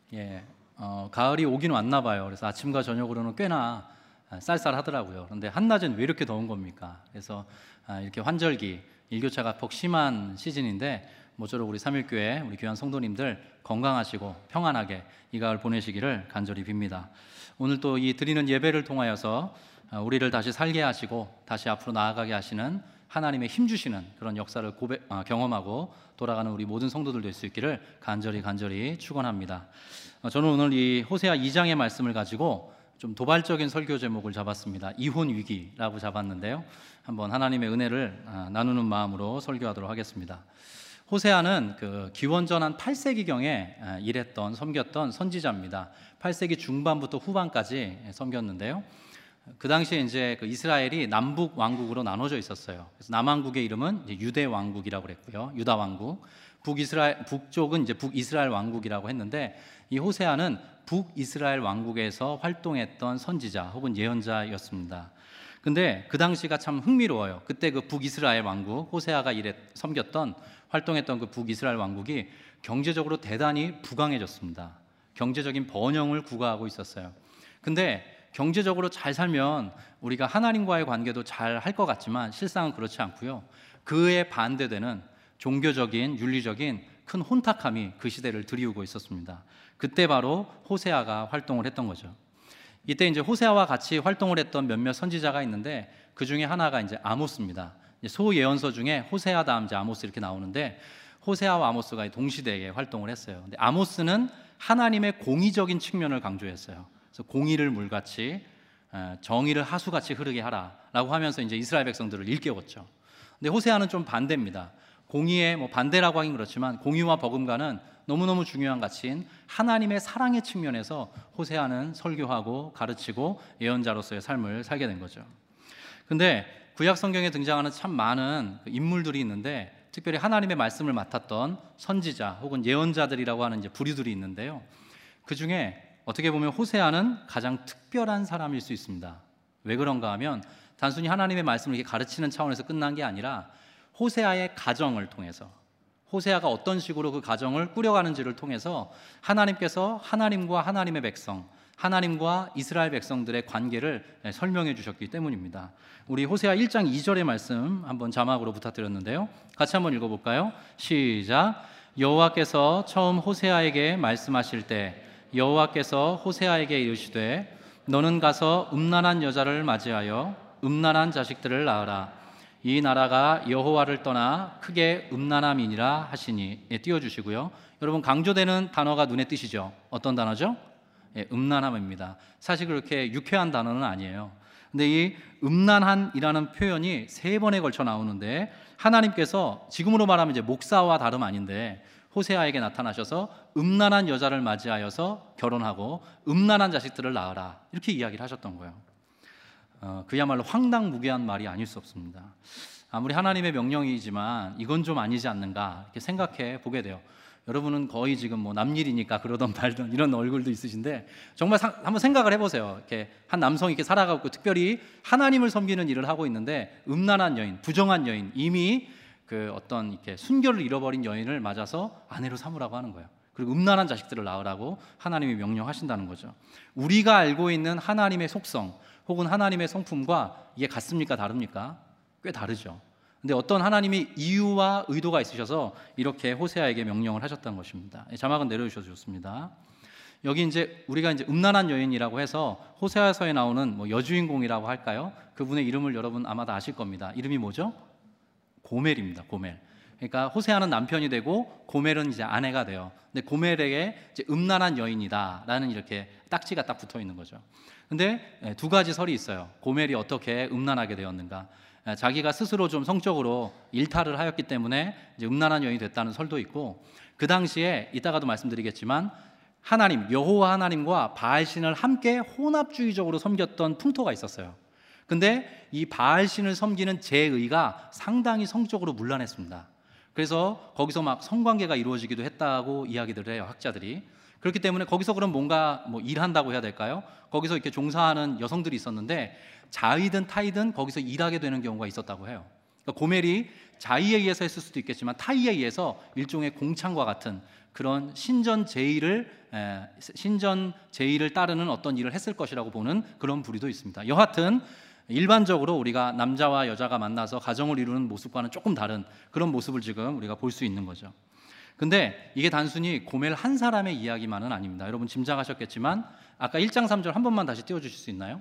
예, 가을이 오긴 왔나 봐요. 그래서 아침과 저녁으로는 꽤나 쌀쌀하더라고요. 그런데 한낮은 왜 이렇게 더운 겁니까? 그래서 이렇게 환절기, 일교차가 폭 심한 시즌인데 모쪼록 우리 삼일교회 우리 귀한 성도님들 건강하시고 평안하게 이 가을 보내시기를 간절히 빕니다. 오늘 또 이 드리는 예배를 통하여서 우리를 다시 살게 하시고 다시 앞으로 나아가게 하시는 하나님의 힘 주시는 그런 역사를 경험하고 돌아가는 우리 모든 성도들 될 수 있기를 간절히 축원합니다. 저는 오늘 이 호세아 2장의 말씀을 가지고 좀 도발적인 설교 제목을 잡았습니다. 이혼 위기라고 잡았는데요. 한번 하나님의 은혜를 나누는 마음으로 설교하도록 하겠습니다. 호세아는 그 기원전 한 8세기경에 일했던 섬겼던 선지자입니다. 8세기 중반부터 후반까지 섬겼는데요. 그 당시에 이제 그 이스라엘이 남북 왕국으로 나눠져 있었어요. 그래서 남왕국의 이름은 이제 유대 왕국이라고 그랬고요. 유다 왕국. 북쪽은 이제 북이스라엘 왕국이라고 했는데 이 호세아는 북이스라엘 왕국에서 활동했던 선지자 혹은 예언자였습니다. 근데 그 당시가 참 흥미로워요. 그때 그 북이스라엘 왕국, 호세아가 섬겼던 활동했던 그 북이스라엘 왕국이 경제적으로 대단히 부강해졌습니다. 경제적인 번영을 구가하고 있었어요. 근데 경제적으로 잘 살면 우리가 하나님과의 관계도 잘 할 것 같지만 실상은 그렇지 않고요. 그에 반대되는 종교적인, 윤리적인 큰 혼탁함이 그 시대를 드리우고 있었습니다. 그때 바로 호세아가 활동을 했던 거죠. 이때 이제 호세아와 같이 활동을 했던 몇몇 선지자가 있는데 그 중에 하나가 이제 아모스입니다. 소예언서 중에 호세아 다음 이제 아모스 이렇게 나오는데 호세아와 아모스가 동시대에 활동을 했어요. 근데 아모스는 하나님의 공의적인 측면을 강조했어요. 그래서 공의를 물같이 정의를 하수같이 흐르게 하라라고 하면서 이제 이스라엘 백성들을 일깨웠죠. 근데 호세아는 좀 반대입니다. 공의의 반대라고 하긴 그렇지만 공의와 버금가는 너무너무 중요한 가치인 하나님의 사랑의 측면에서 호세아는 설교하고 가르치고 예언자로서의 삶을 살게 된 거죠. 근데 구약 성경에 등장하는 참 많은 인물들이 있는데 특별히 하나님의 말씀을 맡았던 선지자 혹은 예언자들이라고 하는 이제 부류들이 있는데요. 그 중에 어떻게 보면 호세아는 가장 특별한 사람일 수 있습니다. 왜 그런가 하면 단순히 하나님의 말씀을 이렇게 가르치는 차원에서 끝난 게 아니라 호세아의 가정을 통해서 호세아가 어떤 식으로 그 가정을 꾸려가는지를 통해서 하나님께서 하나님과 하나님의 백성, 하나님과 이스라엘 백성들의 관계를 설명해 주셨기 때문입니다. 우리 호세아 1장 2절의 말씀 한번 자막으로 부탁드렸는데요. 같이 한번 읽어볼까요? 시작. 여호와께서 처음 호세아에게 말씀하실 때 여호와께서 호세아에게 이르시되 너는 가서 음란한 여자를 맞이하여 음란한 자식들을 낳으라. 이 나라가 여호와를 떠나 크게 음란함이니라 하시니. 띄워주시고요. 여러분 강조되는 단어가 눈에 띄시죠? 어떤 단어죠? 음란함입니다. 사실 그렇게 유쾌한 단어는 아니에요. 근데 이 음란한이라는 표현이 3번에 걸쳐 나오는데 하나님께서 지금으로 말하면 이제 목사와 다름 아닌데 호세아에게 나타나셔서 음란한 여자를 맞이하여서 결혼하고 음란한 자식들을 낳으라 이렇게 이야기를 하셨던 거예요. 그야말로 황당무계한 말이 아닐 수 없습니다. 아무리 하나님의 명령이지만 이건 좀 아니지 않는가 이렇게 생각해 보게 돼요. 여러분은 거의 지금 남일이니까 그러던 말던 이런 얼굴도 있으신데 정말 한번 생각을 해보세요. 이렇게 한 남성이 이렇게 살아가고 특별히 하나님을 섬기는 일을 하고 있는데 음란한 여인, 부정한 여인, 이미 그 어떤 이렇게 순결을 잃어버린 여인을 맞아서 아내로 삼으라고 하는 거예요. 그리고 음란한 자식들을 낳으라고 하나님이 명령하신다는 거죠. 우리가 알고 있는 하나님의 속성 혹은 하나님의 성품과 이게 같습니까? 다릅니까? 꽤 다르죠. 근데 어떤 하나님이 이유와 의도가 있으셔서 이렇게 호세아에게 명령을 하셨다는 것입니다. 자막은 내려주셔도 좋습니다. 여기 이제 우리가 이제 음란한 여인이라고 해서 호세아서에 나오는 여주인공이라고 할까요? 그분의 이름을 여러분 아마 다 아실 겁니다. 이름이 뭐죠? 고멜입니다. 고멜. 그러니까 호세아는 남편이 되고 고멜은 이제 아내가 돼요. 근데 고멜에게 이제 음란한 여인이다라는 이렇게 딱지가 딱 붙어 있는 거죠. 근데 2가지 설이 있어요. 고멜이 어떻게 음란하게 되었는가? 자기가 스스로 좀 성적으로 일탈을 하였기 때문에 이제 음란한 여인이 됐다는 설도 있고, 그 당시에 이따가도 말씀드리겠지만 하나님, 여호와 하나님과 바알신을 함께 혼합주의적으로 섬겼던 풍토가 있었어요. 근데 이 바알신을 섬기는 제의가 상당히 성적으로 문란했습니다. 그래서 거기서 막 성관계가 이루어지기도 했다고 이야기를 해요, 학자들이. 그렇기 때문에 거기서 그럼 뭔가 일한다고 해야 될까요? 거기서 이렇게 종사하는 여성들이 있었는데 자의든 타의든 거기서 일하게 되는 경우가 있었다고 해요. 그러니까 고멜이 자의에 의해서 했을 수도 있겠지만 타의에 의해서 일종의 공창과 같은 그런 신전 제의를 따르는 어떤 일을 했을 것이라고 보는 그런 부류도 있습니다. 여하튼 일반적으로 우리가 남자와 여자가 만나서 가정을 이루는 모습과는 조금 다른 그런 모습을 지금 우리가 볼 수 있는 거죠. 근데 이게 단순히 고멜 한 사람의 이야기만은 아닙니다. 여러분 짐작하셨겠지만 아까 1장 3절 한 번만 다시 띄워주실 수 있나요?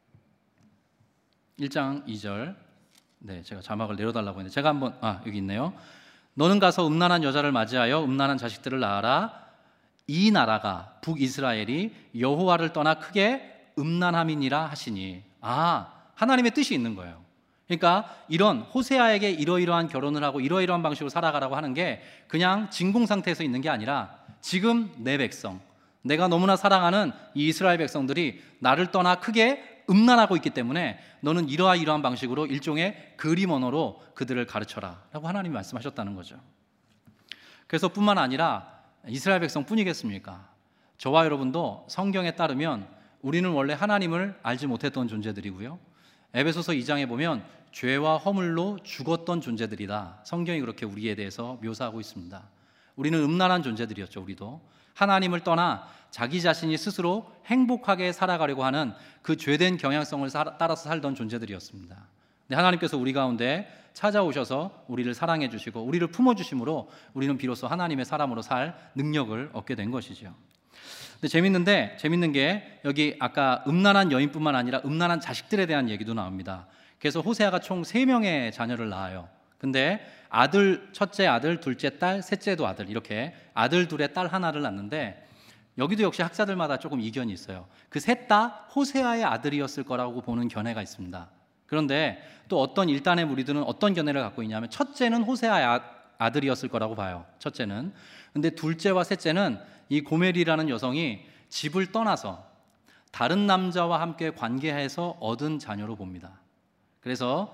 1장 2절. 네, 제가 자막을 내려달라고 했는데 제가 한번 여기 있네요. 너는 가서 음란한 여자를 맞이하여 음란한 자식들을 낳아라. 이 나라가 북이스라엘이 여호와를 떠나 크게 음란함이니라 하시니. 하나님의 뜻이 있는 거예요. 그러니까 이런 호세아에게 이러이러한 결혼을 하고 이러이러한 방식으로 살아가라고 하는 게 그냥 진공 상태에서 있는 게 아니라 지금 내 백성, 내가 너무나 사랑하는 이 이스라엘 백성들이 나를 떠나 크게 음란하고 있기 때문에 너는 이러한 방식으로 일종의 그림 언어로 그들을 가르쳐라 라고 하나님이 말씀하셨다는 거죠. 그래서 뿐만 아니라 이스라엘 백성뿐이겠습니까? 저와 여러분도 성경에 따르면 우리는 원래 하나님을 알지 못했던 존재들이고요, 에베소서 2장에 보면 죄와 허물로 죽었던 존재들이다, 성경이 그렇게 우리에 대해서 묘사하고 있습니다. 우리는 음란한 존재들이었죠. 우리도 하나님을 떠나 자기 자신이 스스로 행복하게 살아가려고 하는 그 죄된 경향성을 따라서 살던 존재들이었습니다. 근데 하나님께서 우리 가운데 찾아오셔서 우리를 사랑해 주시고 우리를 품어주심으로 우리는 비로소 하나님의 사람으로 살 능력을 얻게 된 것이죠. 근데 재밌는 게 여기 아까 음란한 여인뿐만 아니라 음란한 자식들에 대한 얘기도 나옵니다. 그래서 호세아가 총 3명의 자녀를 낳아요. 근데 첫째 아들, 둘째 딸, 셋째도 아들, 이렇게 아들 둘에 딸 하나를 낳는데 여기도 역시 학자들마다 조금 이견이 있어요. 그 셋 다 호세아의 아들이었을 거라고 보는 견해가 있습니다. 그런데 또 어떤 일단의 무리들은 어떤 견해를 갖고 있냐면 첫째는 호세아의 아들이었을 거라고 봐요. 첫째는. 근데 둘째와 셋째는 이 고멜이라는 여성이 집을 떠나서 다른 남자와 함께 관계해서 얻은 자녀로 봅니다. 그래서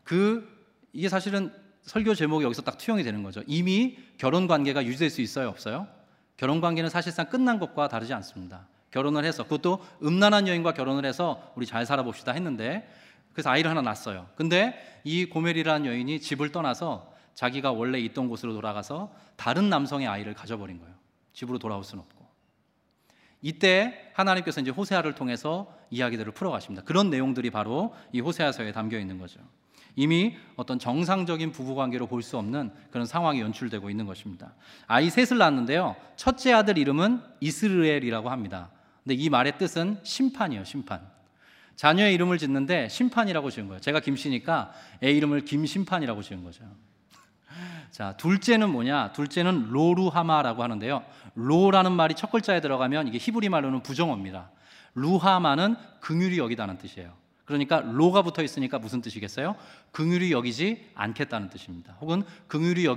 이게 사실은 설교 제목이 여기서 딱 투영이 되는 거죠. 이미 결혼 관계가 유지될 수 있어요, 없어요? 결혼 관계는 사실상 끝난 것과 다르지 않습니다. 결혼을 해서, 그것도 음란한 여인과 결혼을 해서 우리 잘 살아봅시다 했는데, 그래서 아이를 하나 낳았어요. 근데 이 고멜이라는 여인이 집을 떠나서 자기가 원래 있던 곳으로 돌아가서 다른 남성의 아이를 가져버린 거예요. 집으로 돌아올 수는 없고. 이때 하나님께서 이제 호세아를 통해서 이야기들을 풀어가십니다. 그런 내용들이 바로 이 호세아서에 담겨 있는 거죠. 이미 어떤 정상적인 부부관계로 볼 수 없는 그런 상황이 연출되고 있는 것입니다. 아이 셋을 낳았는데요, 첫째 아들 이름은 이스르엘이라고 합니다. 근데 이 말의 뜻은 심판이에요. 심판. 자녀의 이름을 짓는데 심판이라고 지은 거예요. 제가 김씨니까 애 이름을 김심판이라고 지은 거죠. 자, 둘째는 뭐냐? 둘째는 로루하마라고 하는데요, 로라는 말이 첫 글자에 들어가면 이게 히브리 말로는 부정어입니다. 루하마는 긍휼히 여기다는 뜻이에요. 그러니까 로가 붙어 있으니까 무슨 뜻이겠어요? 긍휼히 여기지 않겠다는 뜻입니다. 혹은 긍휼히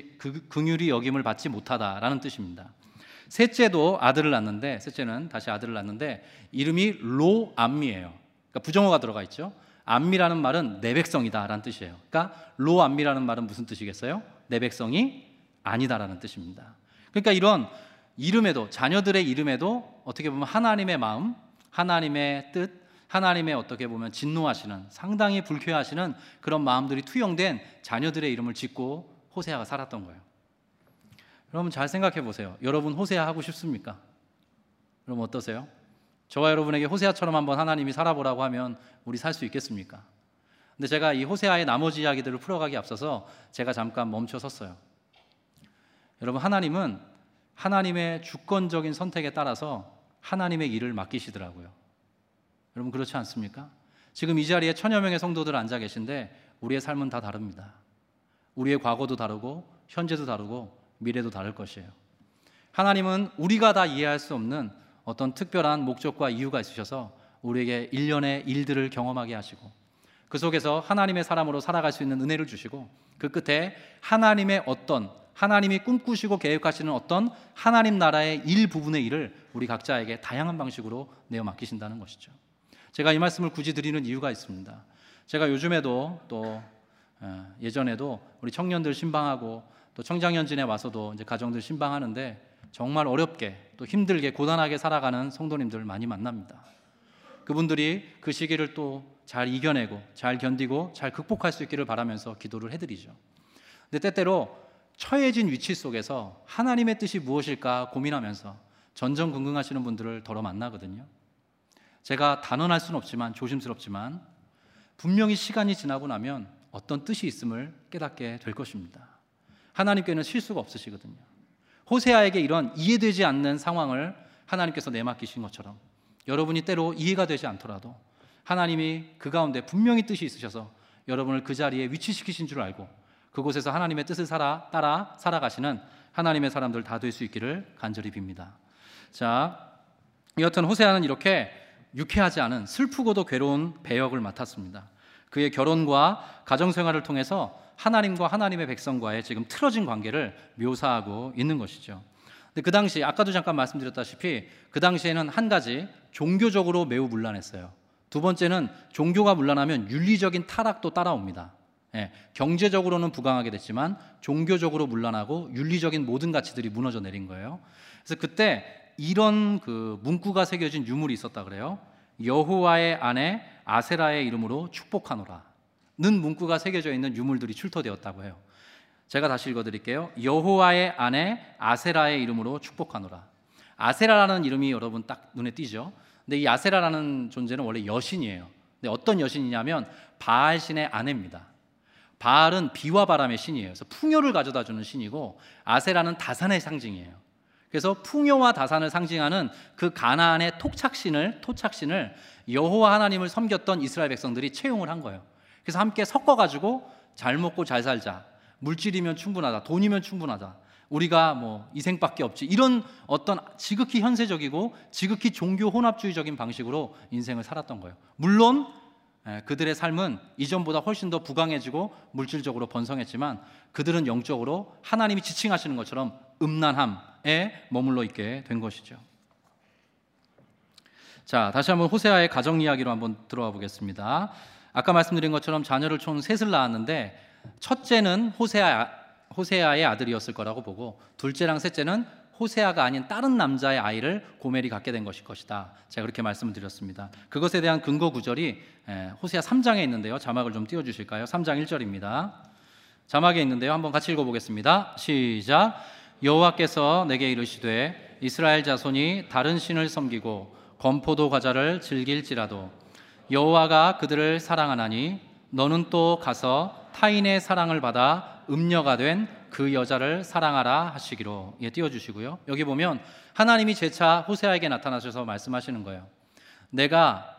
여김을 받지 못하다라는 뜻입니다. 셋째도 아들을 낳는데, 셋째는 다시 아들을 낳는데 이름이 로암미예요. 그러니까 부정어가 들어가 있죠. 암미라는 말은 내 백성이다라는 뜻이에요. 그러니까 로암미라는 말은 무슨 뜻이겠어요? 내 백성이 아니다라는 뜻입니다. 그러니까 이런 이름에도, 자녀들의 이름에도 어떻게 보면 하나님의 마음, 하나님의 뜻, 하나님의 어떻게 보면 진노하시는, 상당히 불쾌하시는 그런 마음들이 투영된 자녀들의 이름을 짓고 호세아가 살았던 거예요. 여러분 잘 생각해 보세요. 여러분 호세아 하고 싶습니까? 여러분 어떠세요? 저와 여러분에게 호세아처럼 한번 하나님이 살아보라고 하면 우리 살 수 있겠습니까? 근데 제가 이 호세아의 나머지 이야기들을 풀어가기 앞서서 제가 잠깐 멈춰 섰어요. 여러분, 하나님은 하나님의 주권적인 선택에 따라서 하나님의 일을 맡기시더라고요. 여러분 그렇지 않습니까? 지금 이 자리에 1000여 명의 성도들 앉아 계신데 우리의 삶은 다 다릅니다. 우리의 과거도 다르고 현재도 다르고 미래도 다를 것이에요. 하나님은 우리가 다 이해할 수 없는 어떤 특별한 목적과 이유가 있으셔서 우리에게 일련의 일들을 경험하게 하시고 그 속에서 하나님의 사람으로 살아갈 수 있는 은혜를 주시고 그 끝에 하나님이 꿈꾸시고 계획하시는 어떤 하나님 나라의 일부분의 일을 우리 각자에게 다양한 방식으로 내어 맡기신다는 것이죠. 제가 이 말씀을 굳이 드리는 이유가 있습니다. 제가 요즘에도 또 예전에도 우리 청년들 신방하고 또 청장년진에 와서도 이제 가정들 신방하는데 정말 어렵게 또 힘들게 고단하게 살아가는 성도님들 많이 만납니다. 그분들이 그 시기를 또 잘 이겨내고 잘 견디고 잘 극복할 수 있기를 바라면서 기도를 해드리죠. 근데 때때로 처해진 위치 속에서 하나님의 뜻이 무엇일까 고민하면서 전전긍긍하시는 분들을 더러 만나거든요. 제가 단언할 수는 없지만 조심스럽지만 분명히 시간이 지나고 나면 어떤 뜻이 있음을 깨닫게 될 것입니다. 하나님께는 실수가 없으시거든요. 호세아에게 이런 이해되지 않는 상황을 하나님께서 내맡기신 것처럼 여러분이 때로 이해가 되지 않더라도 하나님이 그 가운데 분명히 뜻이 있으셔서 여러분을 그 자리에 위치시키신 줄 알고 그곳에서 하나님의 뜻을 따라 살아가시는 하나님의 사람들 다 될 수 있기를 간절히 빕니다. 자, 여하튼 호세아는 이렇게 유쾌하지 않은 슬프고도 괴로운 배역을 맡았습니다. 그의 결혼과 가정생활을 통해서 하나님과 하나님의 백성과의 지금 틀어진 관계를 묘사하고 있는 것이죠. 근데 그 당시 아까도 잠깐 말씀드렸다시피 그 당시에는 한 가지 종교적으로 매우 문란했어요. 두 번째는 종교가 문란하면 윤리적인 타락도 따라옵니다. 경제적으로는 부강하게 됐지만 종교적으로 문란하고 윤리적인 모든 가치들이 무너져 내린 거예요. 그래서 그때 이런 그 문구가 새겨진 유물이 있었다 그래요. 여호와의 아내 아세라의 이름으로 축복하노라 는 문구가 새겨져 있는 유물들이 출토되었다고 해요. 제가 다시 읽어드릴게요. 여호와의 아내 아세라의 이름으로 축복하노라. 아세라라는 이름이 여러분 딱 눈에 띄죠. 근데 이 아세라라는 존재는 원래 여신이에요. 근데 어떤 여신이냐면 바알 신의 아내입니다. 바알은 비와 바람의 신이에요. 그래서 풍요를 가져다 주는 신이고 아세라는 다산의 상징이에요. 그래서 풍요와 다산을 상징하는 그 가나안의 토착신을 여호와 하나님을 섬겼던 이스라엘 백성들이 채용을 한 거예요. 그래서 함께 섞어가지고 잘 먹고 잘 살자, 물질이면 충분하다, 돈이면 충분하다, 우리가 뭐 이 생밖에 없지, 이런 어떤 지극히 현세적이고 지극히 종교 혼합주의적인 방식으로 인생을 살았던 거예요. 물론 그들의 삶은 이전보다 훨씬 더 부강해지고 물질적으로 번성했지만 그들은 영적으로 하나님이 지칭하시는 것처럼 음란함에 머물러 있게 된 것이죠. 자, 다시 한번 호세아의 가정 이야기로 한번 들어와 보겠습니다. 아까 말씀드린 것처럼 자녀를 총 셋을 낳았는데 첫째는 호세아의 아들이었을 거라고 보고 둘째랑 셋째는 호세아가 아닌 다른 남자의 아이를 고멜이 갖게 된 것일 것이다. 제가 그렇게 말씀을 드렸습니다. 그것에 대한 근거 구절이 호세아 3장에 있는데요. 자막을 좀 띄워주실까요? 3장 1절입니다. 자막에 있는데요. 한번 같이 읽어보겠습니다. 시작. 여호와께서 내게 이르시되 이스라엘 자손이 다른 신을 섬기고 건포도 과자를 즐길지라도 여호와가 그들을 사랑하나니 너는 또 가서 타인의 사랑을 받아 음녀가 된 그 여자를 사랑하라 하시기로. 띄워주시고요. 여기 보면 하나님이 재차 호세아에게 나타나셔서 말씀하시는 거예요. 내가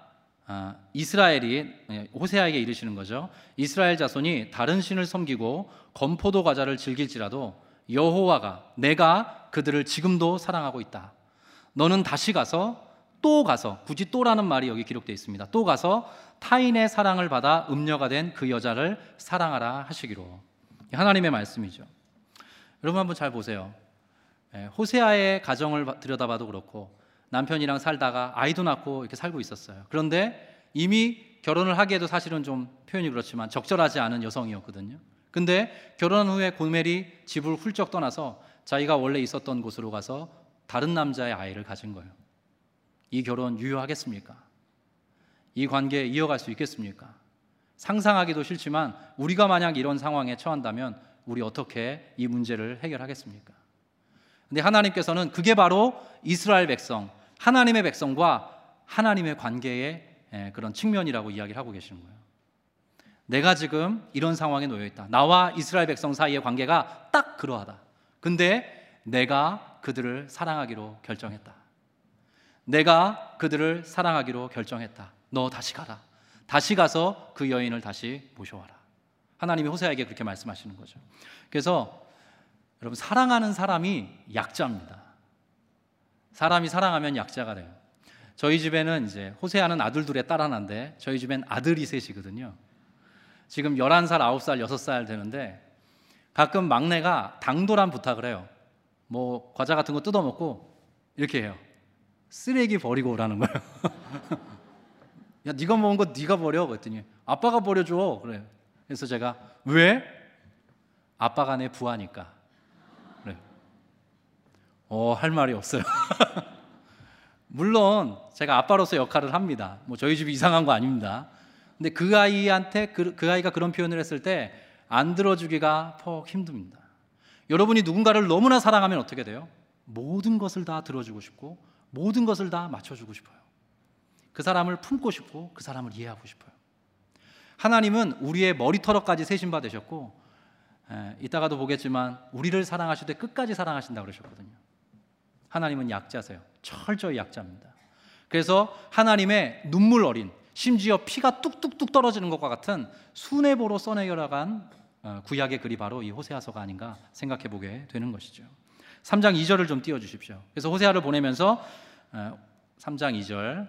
호세아에게 이르시는 거죠. 이스라엘 자손이 다른 신을 섬기고 건포도 과자를 즐길지라도 여호와가 내가 그들을 지금도 사랑하고 있다. 너는 다시 또 가서 굳이 또라는 말이 여기 기록되어 있습니다. 또 가서 타인의 사랑을 받아 음녀가 된 그 여자를 사랑하라 하시기로. 하나님의 말씀이죠. 여러분 한번 잘 보세요. 호세아의 가정을 들여다봐도 그렇고 남편이랑 살다가 아이도 낳고 이렇게 살고 있었어요. 그런데 이미 결혼을 하기에도 사실은 좀 표현이 그렇지만 적절하지 않은 여성이었거든요. 근데 결혼 후에 고멜이 집을 훌쩍 떠나서 자기가 원래 있었던 곳으로 가서 다른 남자의 아이를 가진 거예요. 이 결혼 유효하겠습니까? 이 관계 이어갈 수 있겠습니까? 상상하기도 싫지만 우리가 만약 이런 상황에 처한다면 우리 어떻게 이 문제를 해결하겠습니까? 근데 하나님께서는 그게 바로 이스라엘 백성, 하나님의 백성과 하나님의 관계의 그런 측면이라고 이야기를 하고 계시는 거예요. 내가 지금 이런 상황에 놓여 있다. 나와 이스라엘 백성 사이의 관계가 딱 그러하다. 근데 내가 그들을 사랑하기로 결정했다. 내가 그들을 사랑하기로 결정했다. 너 다시 가라. 다시 가서 그 여인을 다시 모셔와라. 하나님이 호세아에게 그렇게 말씀하시는 거죠. 그래서 여러분, 사랑하는 사람이 약자입니다. 사람이 사랑하면 약자가 돼요. 저희 집에는 이제 호세아는 아들 둘에 딸 하나인데 저희 집엔 아들이 셋이거든요. 지금 11살, 9살, 6살 되는데 가끔 막내가 당돌한 부탁을 해요. 뭐 과자 같은 거 뜯어먹고 이렇게 해요. 쓰레기 버리고 오라는 거예요. 야, 네가 먹은 거 네가 버려. 그랬더니 아빠가 버려줘. 그래요. 그래서 제가 왜? 아빠가 내 부하니까. 그래요. 할 말이 없어요. 물론 제가 아빠로서 역할을 합니다. 뭐 저희 집이 이상한 거 아닙니다. 근데 그 아이한테 그 아이가 그런 표현을 했을 때 안 들어주기가 퍽 힘듭니다. 여러분이 누군가를 너무나 사랑하면 어떻게 돼요? 모든 것을 다 들어주고 싶고 모든 것을 다 맞춰주고 싶어요. 그 사람을 품고 싶고 그 사람을 이해하고 싶어요. 하나님은 우리의 머리털어까지 세신 바 되셨고, 이따가도 보겠지만 우리를 사랑하실 때 끝까지 사랑하신다고 그러셨거든요. 하나님은 약자세요. 철저히 약자입니다. 그래서 하나님의 눈물 어린, 심지어 피가 뚝뚝뚝 떨어지는 것과 같은 수뇌보로 써내려간 구약의 글이 바로 이 호세아서가 아닌가 생각해 보게 되는 것이죠. 3장 2절을 좀 띄워주십시오. 그래서 호세아를 보내면서 3장 2절,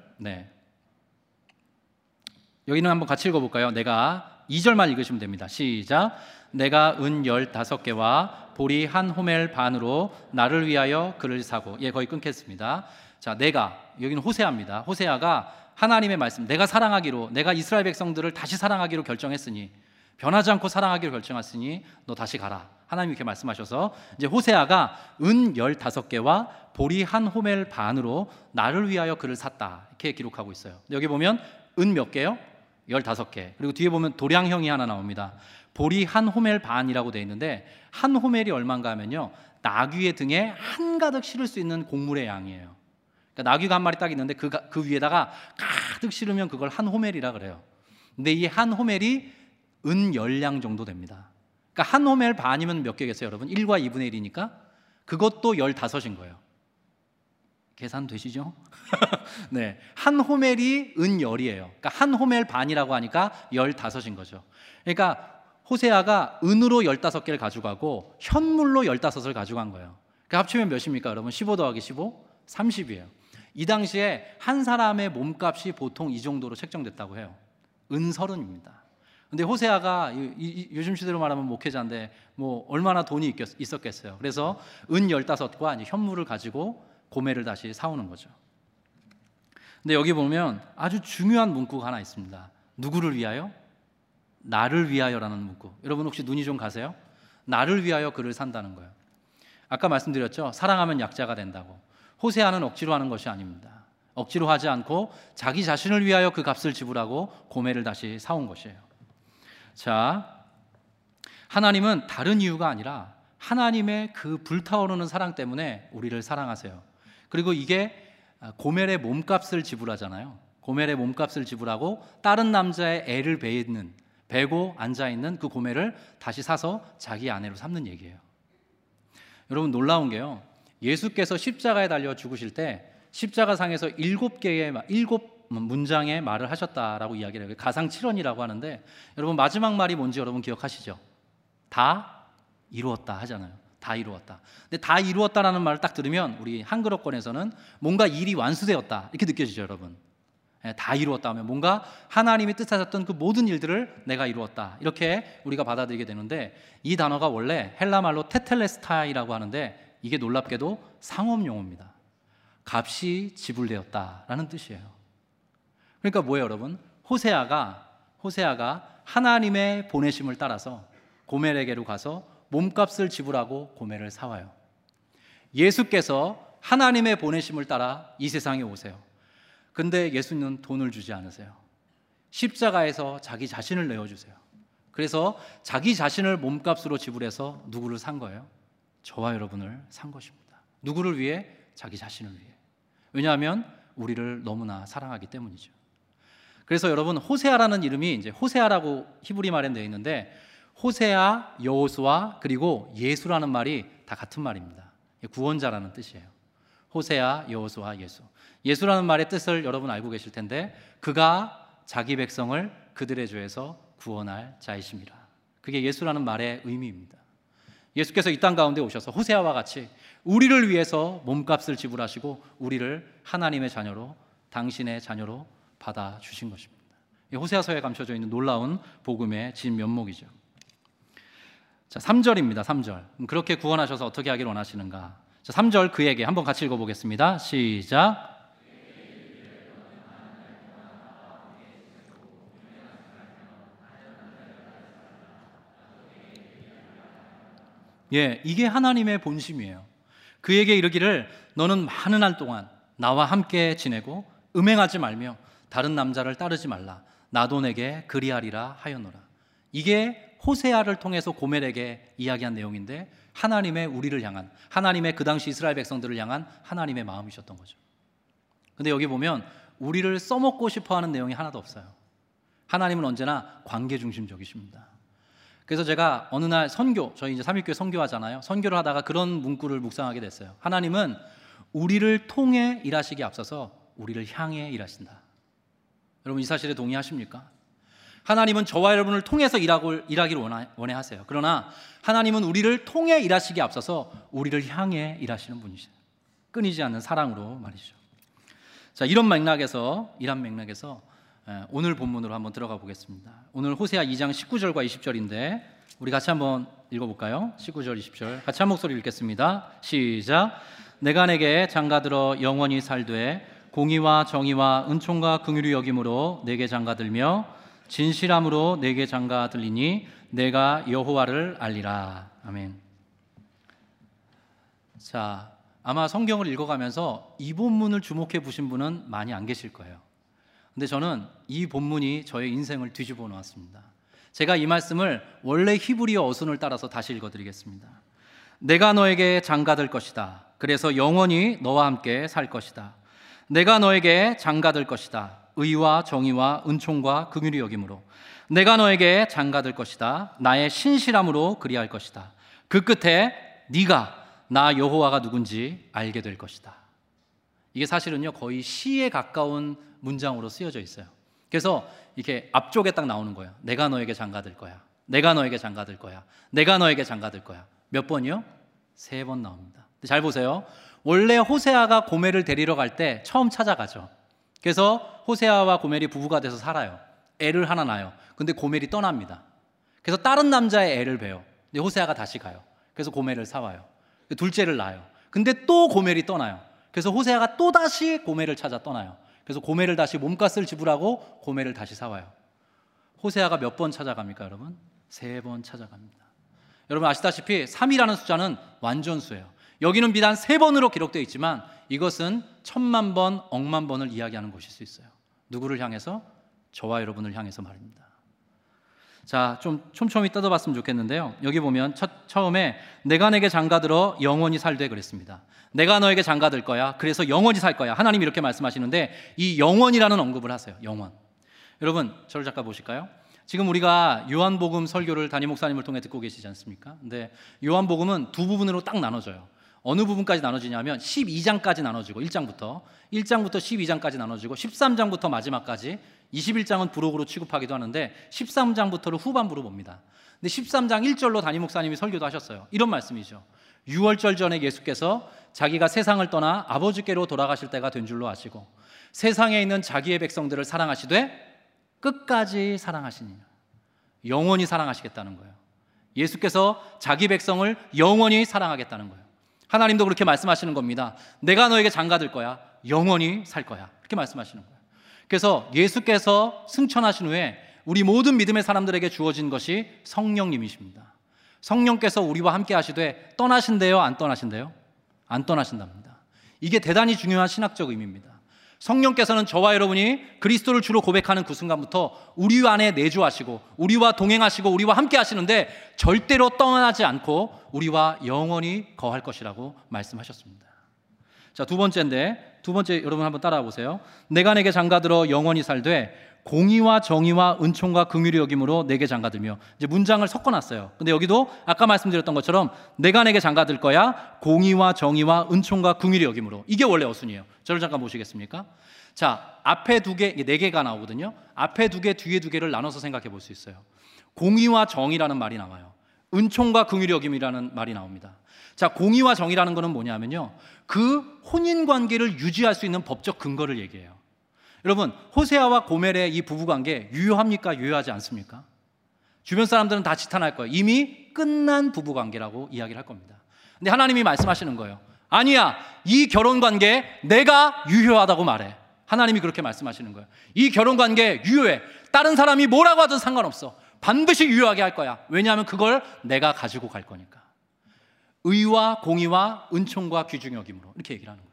여기는 한번 같이 읽어볼까요? 내가 2절만 읽으시면 됩니다. 시작. 내가 은 15개와 보리 한 호멜 반으로 나를 위하여 그를 사고. 거의 끊겠습니다. 자, 내가, 여기는 호세아입니다. 호세아가 하나님의 말씀, 내가 사랑하기로, 내가 이스라엘 백성들을 다시 사랑하기로 결정했으니, 변하지 않고 사랑하기로 결정했으니 너 다시 가라. 하나님이 이렇게 말씀하셔서 이제 호세아가 은 15개와 보리 한 호멜 반으로 나를 위하여 그를 샀다, 이렇게 기록하고 있어요. 여기 보면 은 몇 개요? 15개. 그리고 뒤에 보면 도량형이 하나 나옵니다. 보리 한 호멜 반이라고 되어 있는데, 한 호멜이 얼마인가 하면요, 나귀의 등에 한가득 실을 수 있는 곡물의 양이에요. 그러니까 나귀가 한 마리 딱 있는데 그 위에다가 가득 실으면 그걸 한 호멜이라 그래요. 근데 이 한 호멜이 은 10량 정도 됩니다. 그러니까 한 호멜 반이면 몇 개겠어요, 여러분? 1과 2분의 1이니까 그것도 15인 거예요. 계산 되시죠? 네, 한 호멜이 은 10이에요. 그러니까 한 호멜 반이라고 하니까 15인 거죠. 그러니까 호세아가 은으로 15개를 가져가고 현물로 15을 가져간 거예요. 그러니까 합치면 몇입니까, 여러분? 15 더하기 15? 30이에요. 이 당시에 한 사람의 몸값이 보통 이 정도로 책정됐다고 해요. 은 30입니다. 근데 호세아가 요즘 시대로 말하면 목회자인데 뭐 얼마나 돈이 있었겠어요. 그래서 은 15과 이제 현물을 가지고 고멜을 다시 사오는 거죠. 근데 여기 보면 아주 중요한 문구가 하나 있습니다. 누구를 위하여? 나를 위하여라는 문구. 여러분 혹시 눈이 좀 가세요? 나를 위하여 그를 산다는 거예요. 아까 말씀드렸죠, 사랑하면 약자가 된다고. 호세아는 억지로 하는 것이 아닙니다. 억지로 하지 않고 자기 자신을 위하여 그 값을 지불하고 고멜을 다시 사온 것이에요. 자, 하나님은 다른 이유가 아니라 하나님의 그 불타오르는 사랑 때문에 우리를 사랑하세요. 그리고 이게 고멜의 몸값을 지불하잖아요. 고멜의 몸값을 지불하고 다른 남자의 애를 베고 앉아있는 그 고멜을 다시 사서 자기 아내로 삼는 얘기예요. 여러분 놀라운 게요, 예수께서 십자가에 달려 죽으실 때 십자가상에서 7 문장의 말을 하셨다라고 이야기를 해요. 가상 7원이라고 하는데, 여러분 마지막 말이 뭔지 여러분 기억하시죠? 다 이루었다 하잖아요. 다 이루었다. 근데 다 이루었다라는 말을 딱 들으면 우리 한글어권에서는 뭔가 일이 완수되었다 이렇게 느껴지죠, 여러분. 다 이루었다 하면 뭔가 하나님이 뜻하셨던 그 모든 일들을 내가 이루었다, 이렇게 우리가 받아들이게 되는데, 이 단어가 원래 헬라 말로 테텔레스타이라고 하는데 이게 놀랍게도 상업용어입니다. 값이 지불되었다라는 뜻이에요. 그러니까 뭐예요, 여러분? 호세아가 하나님의 보내심을 따라서 고멜에게로 가서 몸값을 지불하고 고멜을 사와요. 예수께서 하나님의 보내심을 따라 이 세상에 오세요. 근데 예수는 돈을 주지 않으세요. 십자가에서 자기 자신을 내어주세요. 그래서 자기 자신을 몸값으로 지불해서 누구를 산 거예요? 저와 여러분을 산 것입니다. 누구를 위해? 자기 자신을 위해. 왜냐하면 우리를 너무나 사랑하기 때문이죠. 그래서 여러분, 호세아라는 이름이 이제 호세아라고 히브리 말에 되어 있는데, 호세아, 여호수아, 그리고 예수라는 말이 다 같은 말입니다. 구원자라는 뜻이에요. 호세아, 여호수아, 예수. 예수라는 말의 뜻을 여러분 알고 계실 텐데, 그가 자기 백성을 그들의 죄에서 구원할 자이십니다. 그게 예수라는 말의 의미입니다. 예수께서 이 땅 가운데 오셔서 호세아와 같이 우리를 위해서 몸값을 지불하시고 우리를 하나님의 자녀로, 당신의 자녀로 받아주신 것입니다. 호세아서에 감춰져 있는 놀라운 복음의 진면목이죠. 자, 3절입니다. 3절. 그렇게 구원하셔서 어떻게 하길 원하시는가? 자, 3절 그에게 한번 같이 읽어보겠습니다. 시작. 이게 하나님의 본심이에요. 그에게 이르기를 너는 많은 날 동안 나와 함께 지내고 음행하지 말며 다른 남자를 따르지 말라. 나도 내게 그리하리라 하였노라. 이게 호세아를 통해서 고멜에게 이야기한 내용인데 하나님의 우리를 향한, 하나님의 그 당시 이스라엘 백성들을 향한 하나님의 마음이셨던 거죠. 근데 여기 보면 우리를 써먹고 싶어하는 내용이 하나도 없어요. 하나님은 언제나 관계 중심적이십니다. 그래서 제가 어느 날 선교, 저희 이제 삼일교회 선교하잖아요. 선교를 하다가 그런 문구를 묵상하게 됐어요. 하나님은 우리를 통해 일하시기 앞서서 우리를 향해 일하신다. 여러분 이 사실에 동의하십니까? 하나님은 저와 여러분을 통해서 일하기를 원해 하세요. 그러나 하나님은 우리를 통해 일하시기에 앞서서 우리를 향해 일하시는 분이시죠. 끊이지 않는 사랑으로 말이죠. 자, 이런 맥락에서 오늘 본문으로 한번 들어가 보겠습니다. 오늘 호세아 2장 19절과 20절인데 우리 같이 한번 읽어볼까요? 19절 20절 같이 한 목소리 읽겠습니다. 시작. 내가 내게 장가들어 영원히 살되 공의와 정의와 은총과 긍휼이 여김으로 내게 장가들며 진실함으로 내게 장가들리니 내가 여호와를 알리라. 아멘. 자, 아마 성경을 읽어가면서 이 본문을 주목해 보신 분은 많이 안 계실 거예요. 근데 저는 이 본문이 저의 인생을 뒤집어 놓았습니다. 제가 이 말씀을 원래 히브리어 어순을 따라서 다시 읽어드리겠습니다. 내가 너에게 장가들 것이다. 그래서 영원히 너와 함께 살 것이다. 내가 너에게 장가들 것이다. 의와 정의와 은총과 긍휼이 여김으로 내가 너에게 장가들 것이다. 나의 신실함으로 그리할 것이다. 그 끝에 네가 나 여호와가 누군지 알게 될 것이다. 이게 사실은요 거의 시에 가까운 문장으로 쓰여져 있어요. 그래서 이렇게 앞쪽에 딱 나오는 거예요. 내가 너에게 장가들 거야. 내가 너에게 장가들 거야. 내가 너에게 장가들 거야. 몇 번이요? 3번 나옵니다. 잘 보세요. 원래 호세아가 고멜을 데리러 갈 때 처음 찾아가죠. 그래서 호세아와 고멜이 부부가 돼서 살아요. 애를 하나 낳아요. 근데 고멜이 떠납니다. 그래서 다른 남자의 애를 배요. 근데 호세아가 다시 가요. 그래서 고멜을 사와요. 둘째를 낳아요. 근데 또 고멜이 떠나요. 그래서 호세아가 또 다시 고멜을 찾아 떠나요. 그래서 고멜을 다시 몸값을 지불하고 고멜을 다시 사와요. 호세아가 몇 번 찾아갑니까, 여러분? 3번 찾아갑니다. 여러분 아시다시피 3이라는 숫자는 완전수예요. 여기는 비단 3번으로 기록되어 있지만 이것은 1000만 번, 억만 번을 이야기하는 것일 수 있어요. 누구를 향해서? 저와 여러분을 향해서 말입니다. 자, 좀 촘촘히 뜯어봤으면 좋겠는데요. 여기 보면 처음에 내가 내게 장가들어 영원히 살되 그랬습니다. 내가 너에게 장가들 거야. 그래서 영원히 살 거야. 하나님이 이렇게 말씀하시는데 이 영원이라는 언급을 하세요. 영원. 여러분 저를 잠깐 보실까요? 지금 우리가 요한복음 설교를 담임 목사님을 통해 듣고 계시지 않습니까? 근데 요한복음은 두 부분으로 딱 나눠져요. 어느 부분까지 나눠지냐면 12장까지 나눠지고 1장부터 12장까지 나눠지고 13장부터 마지막까지 21장은 부록으로 취급하기도 하는데 13장부터를 후반부로 봅니다. 근데 13장 1절로 담임 목사님이 설교도 하셨어요. 이런 말씀이죠. 6월절 전에 예수께서 자기가 세상을 떠나 아버지께로 돌아가실 때가 된 줄로 아시고 세상에 있는 자기의 백성들을 사랑하시되 끝까지 사랑하시니 영원히 사랑하시겠다는 거예요. 예수께서 자기 백성을 영원히 사랑하겠다는 거예요. 하나님도 그렇게 말씀하시는 겁니다. 내가 너에게 장가들 거야. 영원히 살 거야. 그렇게 말씀하시는 거예요. 그래서 예수께서 승천하신 후에 우리 모든 믿음의 사람들에게 주어진 것이 성령님이십니다. 성령께서 우리와 함께 하시되 떠나신대요? 안 떠나신대요? 안 떠나신답니다. 이게 대단히 중요한 신학적 의미입니다. 성령께서는 저와 여러분이 그리스도를 주로 고백하는 그 순간부터 우리 안에 내주하시고 우리와 동행하시고 우리와 함께 하시는데 절대로 떠나지 않고 우리와 영원히 거할 것이라고 말씀하셨습니다. 자, 두 번째 여러분 한번 따라와 보세요. 내가 내게 장가들어 영원히 살되 공의와 정의와 은총과 긍휼이 여김으로 내게 장가들며. 이제 문장을 섞어놨어요. 근데 여기도 아까 말씀드렸던 것처럼 내가 내게 장가들 거야. 공의와 정의와 은총과 긍휼이 여김으로. 이게 원래 어순이에요. 저를 잠깐 보시겠습니까? 자, 앞에 2개, 4개가 나오거든요. 앞에 2개, 뒤에 2개를 나눠서 생각해 볼 수 있어요. 공의와 정의라는 말이 나와요. 은총과 긍휼이 여김이라는 말이 나옵니다. 자, 공의와 정의라는 것은 뭐냐면요, 그 혼인관계를 유지할 수 있는 법적 근거를 얘기해요. 여러분, 호세아와 고멜의 이 부부관계 유효합니까? 유효하지 않습니까? 주변 사람들은 다 지탄할 거예요. 이미 끝난 부부관계라고 이야기를 할 겁니다. 근데 하나님이 말씀하시는 거예요. 아니야, 이 결혼관계 내가 유효하다고 말해. 하나님이 그렇게 말씀하시는 거예요. 이 결혼관계 유효해. 다른 사람이 뭐라고 하든 상관없어. 반드시 유효하게 할 거야. 왜냐하면 그걸 내가 가지고 갈 거니까. 의와 공의와 은총과 귀중히 여김으로 이렇게 얘기를 하는 거예요.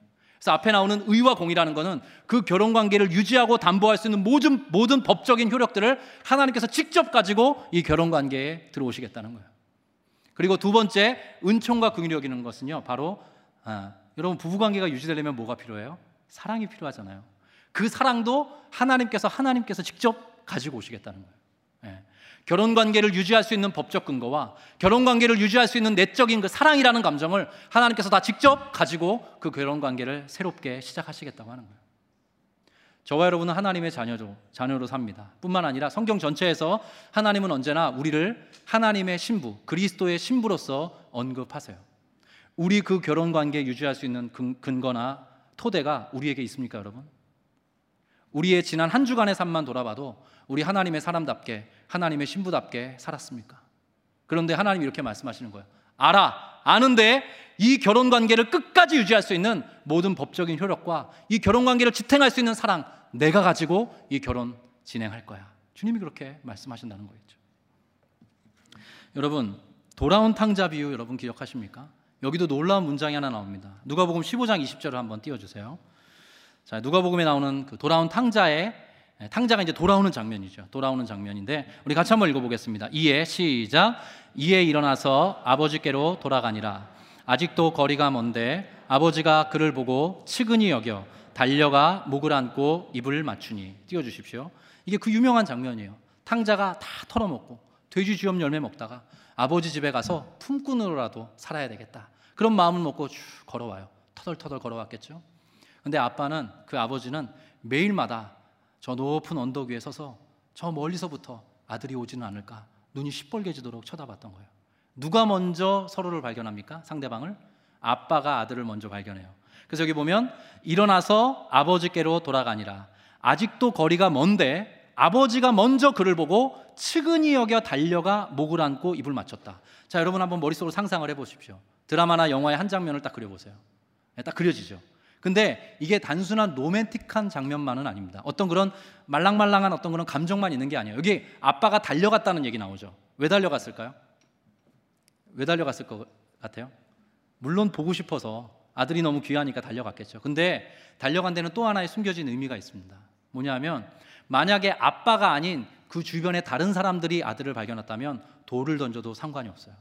그래서 앞에 나오는 의와 공이라는 것은 그 결혼 관계를 유지하고 담보할 수 있는 모든 법적인 효력들을 하나님께서 직접 가지고 이 결혼 관계에 들어오시겠다는 거예요. 그리고 두 번째, 은총과 긍휼이라는 것은요, 바로 여러분, 부부관계가 유지되려면 뭐가 필요해요? 사랑이 필요하잖아요. 그 사랑도 하나님께서 직접 가지고 오시겠다는 거예요. 결혼관계를 유지할 수 있는 법적 근거와 결혼관계를 유지할 수 있는 내적인 그 사랑이라는 감정을 하나님께서 다 직접 가지고 그 결혼관계를 새롭게 시작하시겠다고 하는 거예요. 저와 여러분은 하나님의 자녀로 삽니다. 뿐만 아니라 성경 전체에서 하나님은 언제나 우리를 하나님의 신부, 그리스도의 신부로서 언급하세요. 우리 그 결혼관계 유지할 수 있는 근거나 토대가 우리에게 있습니까, 여러분? 우리의 지난 한 주간의 삶만 돌아봐도 우리 하나님의 사람답게, 하나님의 신부답게 살았습니까? 그런데 하나님이 이렇게 말씀하시는 거예요. 아는데 이 결혼관계를 끝까지 유지할 수 있는 모든 법적인 효력과 이 결혼관계를 지탱할 수 있는 사랑, 내가 가지고 이 결혼 진행할 거야. 주님이 그렇게 말씀하신다는 거겠죠. 여러분, 돌아온 탕자 비유 여러분 기억하십니까? 여기도 놀라운 문장이 하나 나옵니다. 누가복음 15장 20절을 한번 띄워주세요. 자, 누가복음에 나오는 그 돌아온 탕자가 이제 돌아오는 장면이죠. 돌아오는 장면인데 우리 같이 한번 읽어보겠습니다. 시작. 이에 일어나서 아버지께로 돌아가니라. 아직도 거리가 먼데 아버지가 그를 보고 측은히 여겨 달려가 목을 안고 입을 맞추니. 띄워주십시오. 이게 그 유명한 장면이에요. 탕자가 다 털어먹고 돼지 쥐염 열매 먹다가 아버지 집에 가서 품꾼으로라도 살아야 되겠다, 그런 마음을 먹고 쭉 걸어와요. 터덜터덜 걸어왔겠죠. 근데 그 아버지는 매일마다 저 높은 언덕 위에 서서 저 멀리서부터 아들이 오지는 않을까 눈이 시뻘개지도록 쳐다봤던 거예요. 누가 먼저 서로를 발견합니까? 상대방을? 아빠가 아들을 먼저 발견해요. 그래서 여기 보면 일어나서 아버지께로 돌아가니라. 아직도 거리가 먼데 아버지가 먼저 그를 보고 측은히 여겨 달려가 목을 안고 입을 맞췄다. 자, 여러분 한번 머릿속으로 상상을 해보십시오. 드라마나 영화의 한 장면을 딱 그려보세요. 딱 그려지죠. 근데 이게 단순한 로맨틱한 장면만은 아닙니다. 어떤 그런 말랑말랑한 어떤 그런 감정만 있는 게 아니에요. 여기 아빠가 달려갔다는 얘기 나오죠. 왜 달려갔을까요? 왜 달려갔을 것 같아요? 물론 보고 싶어서, 아들이 너무 귀하니까 달려갔겠죠. 근데 달려간 데는 또 하나의 숨겨진 의미가 있습니다. 뭐냐면 만약에 아빠가 아닌 그 주변에 다른 사람들이 아들을 발견했다면 돌을 던져도 상관이 없어요.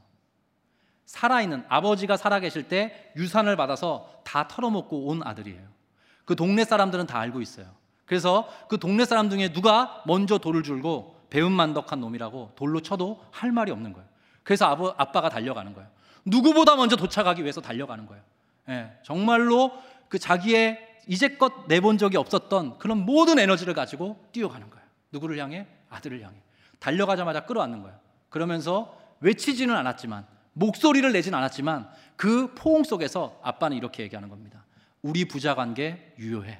살아있는 아버지가 살아계실 때 유산을 받아서 다 털어먹고 온 아들이에요. 그 동네 사람들은 다 알고 있어요. 그래서 그 동네 사람 중에 누가 먼저 돌을 줄고 배은만덕한 놈이라고 돌로 쳐도 할 말이 없는 거예요. 그래서 아빠가 달려가는 거예요. 누구보다 먼저 도착하기 위해서 달려가는 거예요. 정말로 그 자기의 이제껏 내본 적이 없었던 그런 모든 에너지를 가지고 뛰어가는 거예요. 누구를 향해? 아들을 향해. 달려가자마자 끌어안는 거예요. 그러면서 외치지는 않았지만, 목소리를 내진 않았지만 그 포옹 속에서 아빠는 이렇게 얘기하는 겁니다. 우리 부자관계 유효해.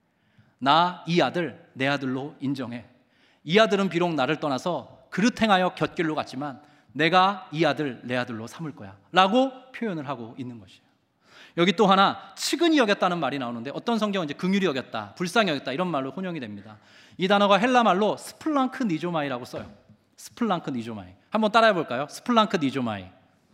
나 이 아들 내 아들로 인정해. 이 아들은 비록 나를 떠나서 그릇 행하여 곁길로 갔지만 내가 이 아들 내 아들로 삼을 거야 라고 표현을 하고 있는 것이에요. 여기 또 하나 측은히 여겼다는 말이 나오는데 어떤 성경은 이제 긍휼히 여겼다, 불쌍히 여겼다 이런 말로 혼용이 됩니다. 이 단어가 헬라 말로 스플랑크 니조마이라고 써요. 스플랑크 니조마이. 한번 따라해 볼까요? 스플랑크 니조마이.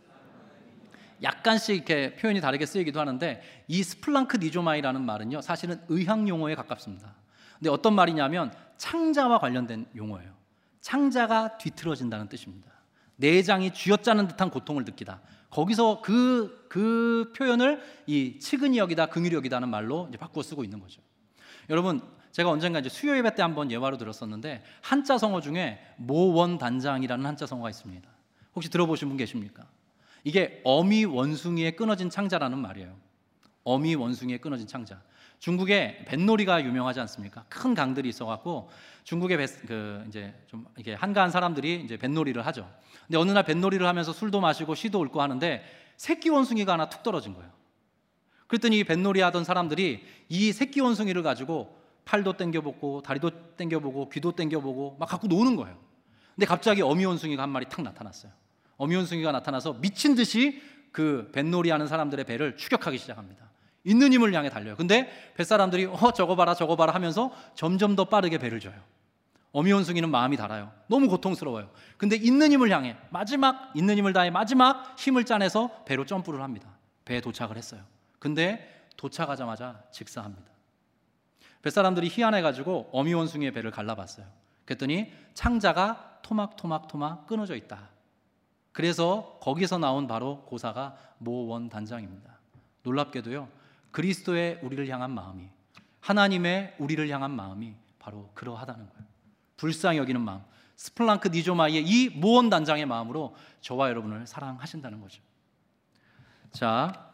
약간씩 이렇게 표현이 다르게 쓰이기도 하는데 이 스플랑크 니조마이라는 말은요, 사실은 의학 용어에 가깝습니다. 근데 어떤 말이냐면 창자와 관련된 용어예요. 창자가 뒤틀어진다는 뜻입니다. 내장이 쥐어짜는 듯한 고통을 느끼다. 거기서 그 표현을 이 측은히 여기다, 긍휼히 여기다는 말로 이제 바꾸어 쓰고 있는 거죠. 여러분, 제가 언젠가 이제 수요 예배 때 한번 예화로 들었었는데 한자 성어 중에 모원단장이라는 한자 성어가 있습니다. 혹시 들어보신 분 계십니까? 이게 어미 원숭이에 끊어진 창자라는 말이에요. 어미 원숭이에 끊어진 창자. 중국에 뱃놀이가 유명하지 않습니까? 큰 강들이 있어갖고 중국의 이제 좀 이게 한가한 사람들이 이제 뱃놀이를 하죠. 근데 어느 날 뱃놀이를 하면서 술도 마시고 시도 읊고 하는데 새끼 원숭이가 하나 툭 떨어진 거예요. 그랬더니 이 뱃놀이 하던 사람들이 이 새끼 원숭이를 가지고 팔도 당겨보고 다리도 당겨보고 귀도 당겨보고 막 갖고 노는 거예요. 근데 갑자기 어미 원숭이가 한 마리 탁 나타났어요. 어미 원숭이가 나타나서 미친 듯이 그 뱃놀이 하는 사람들의 배를 추격하기 시작합니다. 있는 힘을 향해 달려요. 근데 뱃사람들이 저거 봐라 하면서 점점 더 빠르게 배를 져요. 어미 원숭이는 마음이 달아요. 너무 고통스러워요. 근데 있는 힘을 향해 있는 힘을 다해 마지막 힘을 짜내서 배로 점프를 합니다. 배에 도착을 했어요. 근데 도착하자마자 직사합니다. 뱃사람들이 희한해가지고 어미 원숭이의 배를 갈라봤어요. 그랬더니 창자가 토막토막 끊어져 있다. 그래서 거기서 나온 바로 고사가 모원단장입니다. 놀랍게도요, 그리스도의 우리를 향한 마음이, 하나님의 우리를 향한 마음이 바로 그러하다는 거예요. 불쌍히 여기는 마음, 스플랑크 니조마이의 이 모원단장의 마음으로 저와 여러분을 사랑하신다는 거죠. 자,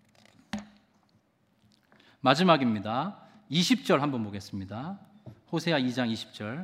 마지막입니다. 20절 한번 보겠습니다. 호세아 2장 20절.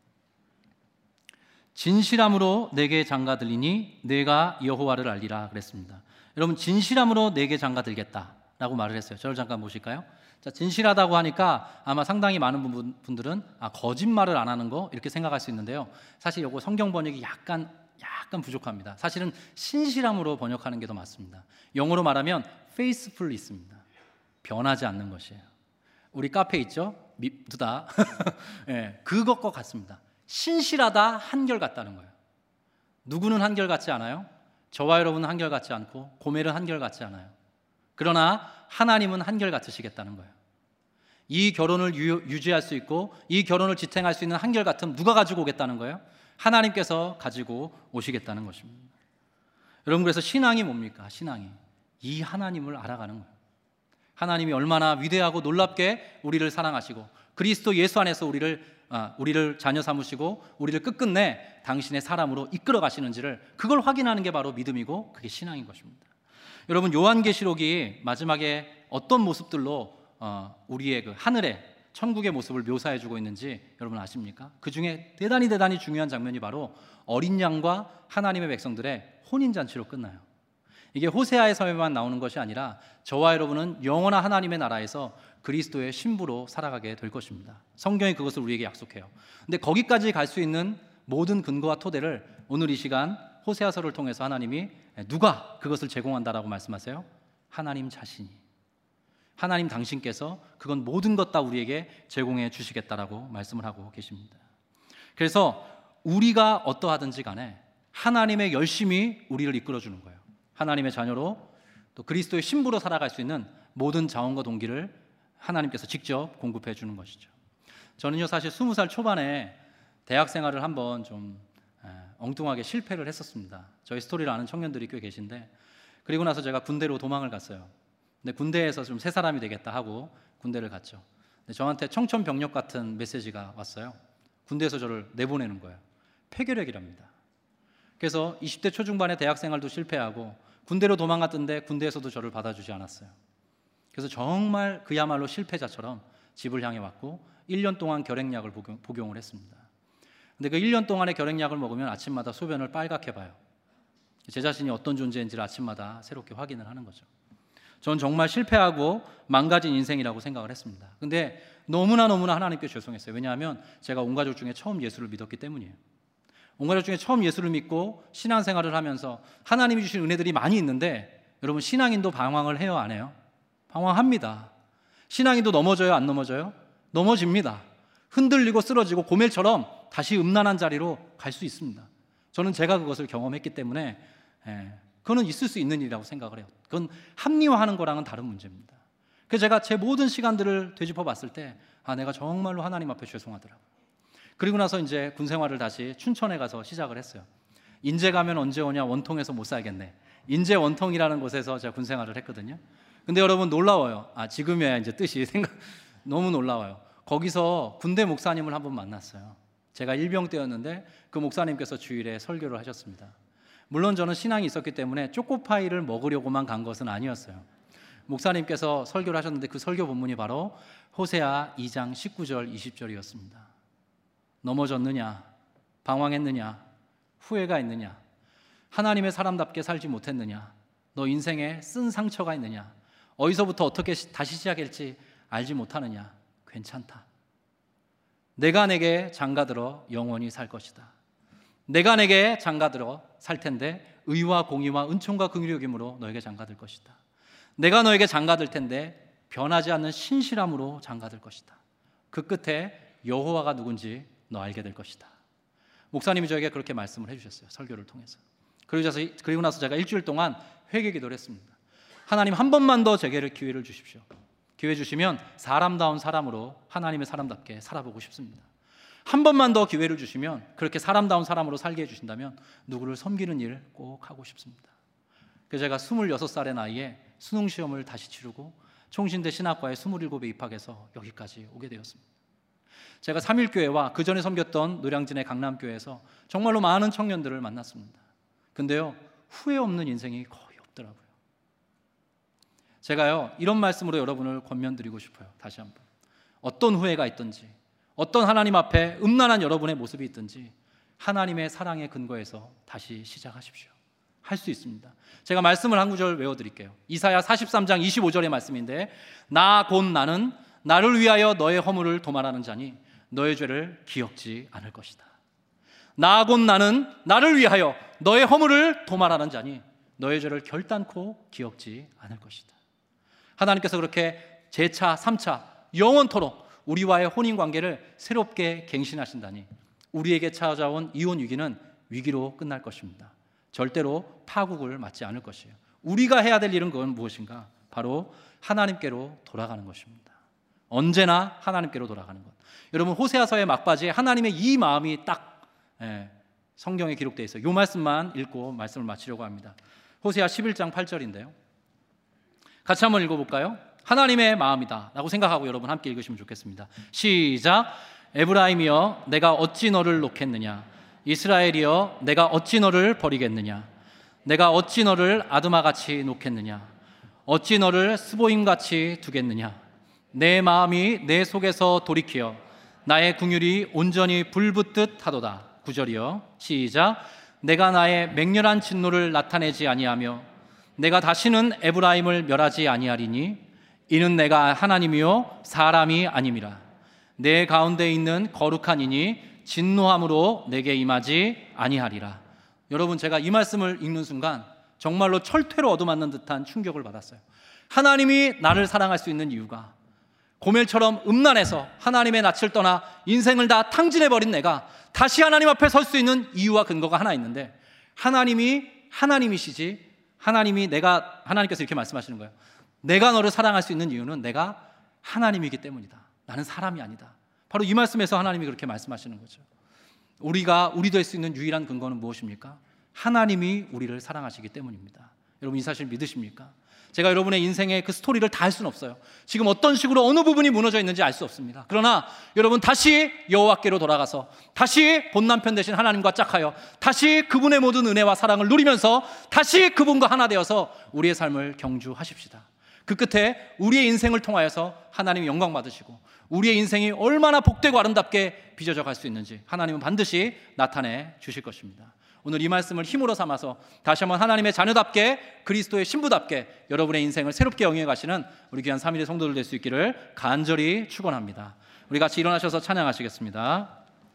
진실함으로 내게 장가들리니 내가 여호와를 알리라 그랬습니다. 여러분, 진실함으로 내게 장가들겠다라고 말을 했어요. 저를 잠깐 보실까요? 자, 진실하다고 하니까 아마 상당히 많은 분들은 거짓말을 안 하는 거 이렇게 생각할 수 있는데요. 사실 이거 성경 번역이 약간 부족합니다. 사실은 신실함으로 번역하는 게 더 맞습니다. 영어로 말하면 faithful입니다. 변하지 않는 것이에요. 우리 카페 있죠? 밉두다. 네, 그것과 같습니다. 신실하다, 한결같다는 거예요. 누구는 한결같지 않아요? 저와 여러분은 한결같지 않고 고멜은 한결같지 않아요. 그러나 하나님은 한결같으시겠다는 거예요. 이 결혼을 유지할 수 있고 이 결혼을 지탱할 수 있는 한결같음 누가 가지고 오겠다는 거예요? 하나님께서 가지고 오시겠다는 것입니다. 여러분, 그래서 신앙이 뭡니까? 신앙이 이 하나님을 알아가는 거예요. 하나님이 얼마나 위대하고 놀랍게 우리를 사랑하시고 그리스도 예수 안에서 우리를 자녀 삼으시고 우리를 끝끝내 당신의 사람으로 이끌어 가시는지를, 그걸 확인하는 게 바로 믿음이고 그게 신앙인 것입니다. 여러분, 요한계시록이 마지막에 어떤 모습들로 우리의 그 하늘의 천국의 모습을 묘사해 주고 있는지 여러분 아십니까? 그 중에 대단히 중요한 장면이 바로 어린 양과 하나님의 백성들의 혼인잔치로 끝나요. 이게 호세아에서만 나오는 것이 아니라 저와 여러분은 영원한 하나님의 나라에서 그리스도의 신부로 살아가게 될 것입니다. 성경이 그것을 우리에게 약속해요. 근데 거기까지 갈 수 있는 모든 근거와 토대를 오늘 이 시간 호세아서를 통해서 하나님이 누가 그것을 제공한다라고 말씀하세요? 하나님 자신이, 하나님 당신께서 그건 모든 것 다 우리에게 제공해 주시겠다라고 말씀을 하고 계십니다. 그래서 우리가 어떠하든지 간에 하나님의 열심히 우리를 이끌어주는 거예요. 하나님의 자녀로 또 그리스도의 신부로 살아갈 수 있는 모든 자원과 동기를 하나님께서 직접 공급해 주는 것이죠. 저는요, 사실 20살 초반에 대학 생활을 한번 좀 엉뚱하게 실패를 했었습니다. 저희 스토리를 아는 청년들이 꽤 계신데, 그리고 나서 제가 군대로 도망을 갔어요. 근데 군대에서 좀 새 사람이 되겠다 하고 군대를 갔죠. 근데 저한테 청천벽력 같은 메시지가 왔어요. 군대에서 저를 내보내는 거예요. 폐결핵이랍니다. 그래서 20대 초중반에 대학 생활도 실패하고 군대로 도망갔던데 군대에서도 저를 받아주지 않았어요. 그래서 정말 그야말로 실패자처럼 집을 향해 왔고 1년 동안 결핵약을 복용을 했습니다. 근데 그 1년 동안의 결핵약을 먹으면 아침마다 소변을 빨갛게 봐요. 제 자신이 어떤 존재인지를 아침마다 새롭게 확인을 하는 거죠. 전 정말 실패하고 망가진 인생이라고 생각을 했습니다. 근데 너무나 하나님께 죄송했어요. 왜냐하면 제가 온 가족 중에 처음 예수를 믿었기 때문이에요. 온 가족 중에 처음 예수를 믿고 신앙생활을 하면서 하나님이 주신 은혜들이 많이 있는데, 여러분, 신앙인도 방황을 해요, 안 해요? 방황합니다. 신앙인도 넘어져요, 안 넘어져요? 넘어집니다. 흔들리고 쓰러지고 고멜처럼 다시 음란한 자리로 갈 수 있습니다. 저는 제가 그것을 경험했기 때문에 그거는 있을 수 있는 일이라고 생각을 해요. 그건 합리화하는 거랑은 다른 문제입니다. 그래서 제가 제 모든 시간들을 되짚어 봤을 때 내가 정말로 하나님 앞에 죄송하더라고요. 그리고 나서 이제 군 생활을 다시 춘천에 가서 시작을 했어요. 인제 가면 언제 오냐, 원통에서 못 살겠네. 인제 원통이라는 곳에서 제가 군 생활을 했거든요. 근데 여러분 놀라워요. 지금이야 이제 뜻이 너무 놀라워요. 거기서 군대 목사님을 한번 만났어요. 제가 일병 때였는데 그 목사님께서 주일에 설교를 하셨습니다. 물론 저는 신앙이 있었기 때문에 초코파이를 먹으려고만 간 것은 아니었어요. 목사님께서 설교를 하셨는데 그 설교 본문이 바로 호세아 2장 19절 20절이었습니다. 넘어졌느냐? 방황했느냐? 후회가 있느냐? 하나님의 사람답게 살지 못했느냐? 너 인생에 쓴 상처가 있느냐? 어디서부터 어떻게 다시 시작할지 알지 못하느냐? 괜찮다. 내가 내게 장가들어 영원히 살 것이다. 내가 내게 장가들어 살 텐데 의와 공의와 은총과 긍휼의 여김으로 너에게 장가들 것이다. 내가 너에게 장가들 텐데 변하지 않는 신실함으로 장가들 것이다. 그 끝에 여호와가 누군지 너 알게 될 것이다. 목사님이 저에게 그렇게 말씀을 해주셨어요. 설교를 통해서. 그리고 나서 제가 일주일 동안 회개 기도를 했습니다. 하나님, 한 번만 더 제게 기회를 주십시오. 기회 주시면 사람다운 사람으로 하나님의 사람답게 살아보고 싶습니다. 한 번만 더 기회를 주시면 그렇게 사람다운 사람으로 살게 해주신다면 누구를 섬기는 일 꼭 하고 싶습니다. 그래서 제가 26살의 나이에 수능시험을 다시 치르고 총신대 신학과에 27에 입학해서 여기까지 오게 되었습니다. 제가 삼일교회와 그 전에 섬겼던 노량진의 강남교회에서 정말로 많은 청년들을 만났습니다. 근데요, 후회 없는 인생이 거의 없더라고요. 제가요, 이런 말씀으로 여러분을 권면드리고 싶어요. 다시 한번, 어떤 후회가 있든지, 어떤 하나님 앞에 음란한 여러분의 모습이 있든지 하나님의 사랑의 근거에서 다시 시작하십시오. 할 수 있습니다. 제가 말씀을 한 구절 외워드릴게요. 이사야 43장 25절의 말씀인데, 나 곧 나는 나를 위하여 너의 허물을 도말하는 자니 너의 죄를 기억지 않을 것이다. 나 곧 나는 나를 위하여 너의 허물을 도말하는 자니 너의 죄를 결단코 기억지 않을 것이다. 하나님께서 그렇게 재차 3차 영원토록 우리와의 혼인관계를 새롭게 갱신하신다니 우리에게 찾아온 이혼 위기는 위기로 끝날 것입니다. 절대로 파국을 맞지 않을 것이에요. 우리가 해야 될 일은 그건 무엇인가? 바로 하나님께로 돌아가는 것입니다. 언제나 하나님께로 돌아가는 것. 여러분, 호세아서의 막바지에 하나님의 이 마음이 딱 성경에 기록되어 있어요. 이 말씀만 읽고 말씀을 마치려고 합니다. 호세아 11장 8절인데요. 같이 한번 읽어볼까요? 하나님의 마음이다 라고 생각하고 여러분 함께 읽으시면 좋겠습니다. 시작. 에브라임이여 내가 어찌 너를 놓겠느냐, 이스라엘이여 내가 어찌 너를 버리겠느냐, 내가 어찌 너를 아드마같이 놓겠느냐, 어찌 너를 스보임같이 두겠느냐. 내 마음이 내 속에서 돌이키어 나의 긍휼이 온전히 불붙듯 하도다. 9절이요. 시작. 내가 나의 맹렬한 진노를 나타내지 아니하며 내가 다시는 에브라임을 멸하지 아니하리니 이는 내가 하나님이요 사람이 아님이라. 내 가운데 있는 거룩한 이니 진노함으로 내게 임하지 아니하리라. 여러분, 제가 이 말씀을 읽는 순간 정말로 철퇴로 얻어맞는 듯한 충격을 받았어요. 하나님이 나를 사랑할 수 있는 이유가, 고멜처럼 음란해서 하나님의 낯을 떠나 인생을 다 탕진해버린 내가 다시 하나님 앞에 설 수 있는 이유와 근거가 하나 있는데, 하나님이 하나님이시지, 하나님께서 이렇게 말씀하시는 거예요. 내가 너를 사랑할 수 있는 이유는 내가 하나님이기 때문이다. 나는 사람이 아니다. 바로 이 말씀에서 하나님이 그렇게 말씀하시는 거죠. 우리 될 수 있는 유일한 근거는 무엇입니까? 하나님이 우리를 사랑하시기 때문입니다. 여러분, 이 사실 믿으십니까? 제가 여러분의 인생의 그 스토리를 다 할 수는 없어요. 지금 어떤 식으로 어느 부분이 무너져 있는지 알 수 없습니다. 그러나 여러분, 다시 여호와께로 돌아가서 다시 본 남편 되신 하나님과 짝하여 다시 그분의 모든 은혜와 사랑을 누리면서 다시 그분과 하나 되어서 우리의 삶을 경주하십시다. 그 끝에 우리의 인생을 통하여서 하나님이 영광 받으시고 우리의 인생이 얼마나 복되고 아름답게 빚어져 갈 수 있는지 하나님은 반드시 나타내 주실 것입니다. 오늘 이 말씀을 힘으로 삼아서 다시 한번 하나님의 자녀답게, 그리스도의 신부답게 여러분의 인생을 새롭게 영위해 가시는 우리 귀한 3일의 성도들 될 수 있기를 간절히 축원합니다. 우리 같이 일어나셔서 찬양하시겠습니다.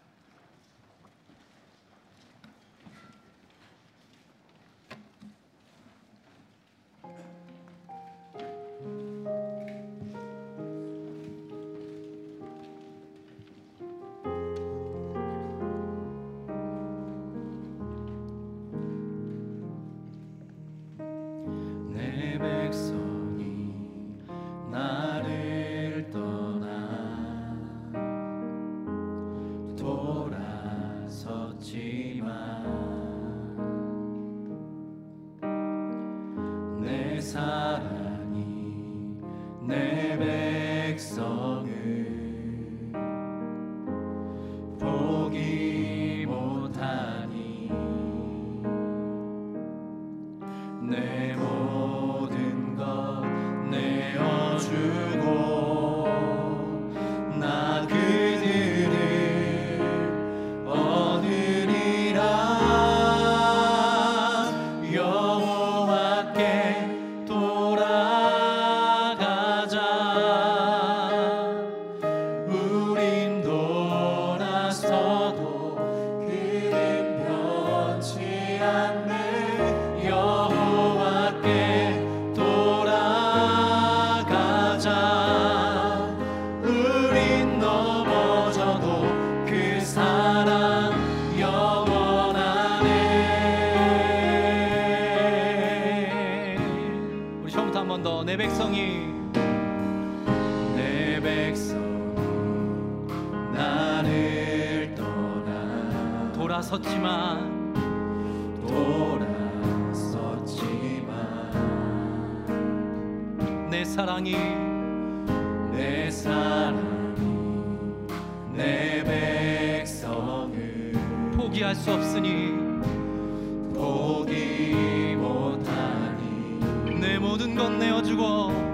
사랑이 내 백성을 보기 못하니 내 모든 것 내어주고 나 그들을 얻으리라. 우린 넘어져 돌아섰지만 내 사랑이 내 백성을 포기할 수 없으니 포기 못하니 내 모든 것 내어주고